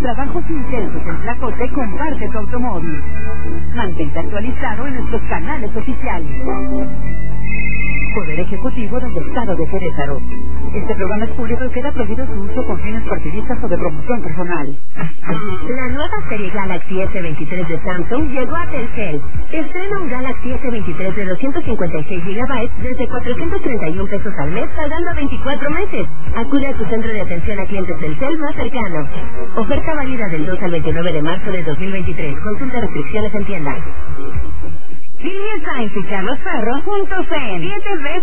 trabajos intensos en Tlacote, comparte tu automóvil. Mantente actualizado en nuestros canales oficiales. Poder Ejecutivo del Estado de Querétaro. Este programa es público y queda prohibido su uso con fines partidistas o de promoción personal. La nueva serie Galaxy S23 de Samsung llegó a Telcel. Estrena un Galaxy S23 de 256 GB desde 431 pesos al mes, pagando a 24 meses. Acude a tu centro de atención a clientes Telcel más cercano. Oferta válida del 2 al 29 de marzo de 2023. Consulta restricciones en tienda. Lilian Sainz y Carlos Ferro juntos en 7 veces